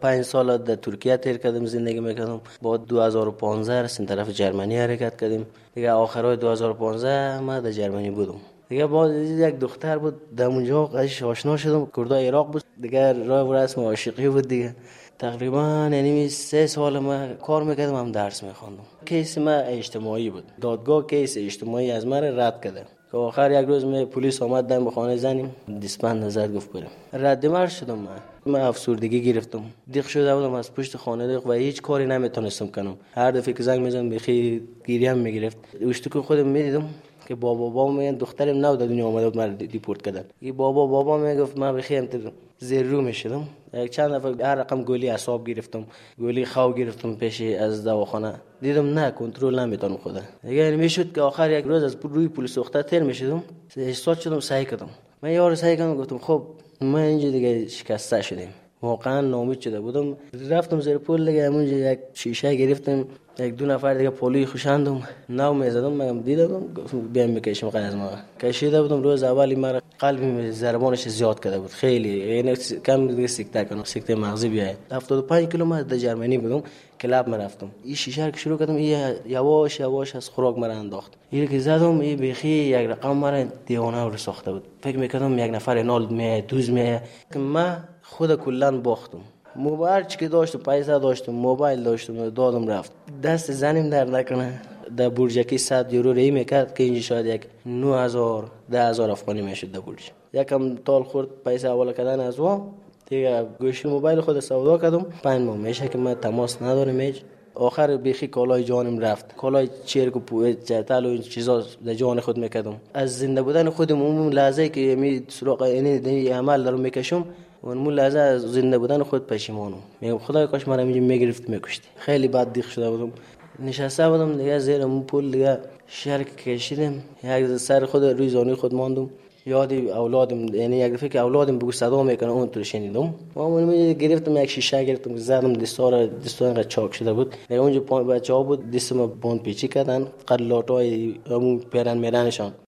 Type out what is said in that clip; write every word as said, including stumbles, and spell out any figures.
پنج سال در ترکیه تیر کردم، زندگی میکردم. با دو هزار و پانزده رسیم طرف جرمنی حرکت کردیم دیگه. آخرای دو هزار و پانزده ما در جرمنی بودم دیگه. بعد یک دختر بود در اونجا قش آشنا شدم، کردای عراق بود دیگه. راه و رسم عاشقی بود دیگه. تقریبا یعنی سه سال ما کار میکردم، هم درس میخواندم. کیس ما اجتماعی بود، دادگاه کیس اجتماعی از من رد کرده. که آخر یک روز می پلیس آمد دم خانه زنیم، دیسپند نزد، گفت بریم. رد مرز شدم. من من افسردگی گرفتم، دیخ شده بودم از پشت خانه دیخ و هیچ کاری نمیتونستم کنم. هر دفعه که زنگ میزنم بخی گیریم میگرفت. اشتکو خودم میدیدم که بابا بابا میگن دخترم نو در دنیا آمده بود من دیپورت کردن. این بابا بابا میگفت من بخیم تر زیر رو میشدم. یک چند دفعه هر رقم گولی اعصاب گرفتم، گولی خو گرفتم پیش از دواخانه. دیدم نه کنترل نمیتونم خدا دیگه. یعنی میشد که آخر یک روز از روی پلیس دختر تر میشدم، احساس شدم سعی کردم. من یار سعی کردم، گفتم خب ما اینجا دیگه شکسته شدیم. واقعا ناامید شده بودم. رفتم زیر پل دیگه، همونجا یک شیشه گرفتم، یک دو نفر دیگه پولی خوشاندم، نو میزدم. من دیدم بیام میکشم قد از ما کشیده بودم. روز اولی مرا قلبی ضربانش زیاد کرده بود خیلی، یعنی کم دیگه سکته کنم، سکته مغزی بیاید. هفتاد و پنج کیلومتر در جرمنی بودم. کلاب من رفتم، این شیشه رو که شروع کردم، این یواش یواش از خوراک مرا انداخت. این که زدم، این بخی یک رقم مرا دیوانه رو ساخته بود. فکر میکردم یک نفر نال میه دوز میه که من خود کلا باختم. موبایل چی که داشتم، پیسه داشتم، موبایل داشتم، دادم رفت. دست زنیم در نکنه. در برجکی صد یورو ری میکرد که اینجا شاید یک نه هزار ده هزار افغانی میشد در برج. یکم تال خورد پیسه حواله کردن از وا دیگه. گوشی موبایل خود سودا کردم. پنج ماه میشه که من تماس ندارم هیچ. آخر بیخی کالای جانم رفت، کالای چرک و پوه جرتل و این چیزا در جان خود میکردم. از زنده بودن خودم اون لحظه که می سراغ این عمل دارم میکشم، اون لحظه از زنده بودن خود پشیمانم. میگم خدای کاش مرا اینجا میگرفت میکشتی. خیلی بد دیخ شده بودم. نشسته بودم دیگه زیر اون پل دیگه، شرک کشیدم، یک سر خود روی زانوی خود ماندم. یادی اولادم، یعنی یک دفعه که اولادم بگو صدا میکنه اون طور شنیدم. ما من گرفتم یک شیشه گرفتم زدم دستار دستار انقدر چاک شده بود. اونجا بچه‌ها بود دستم باند پیچی کردن، قلاټای همون پیرن میرنشان.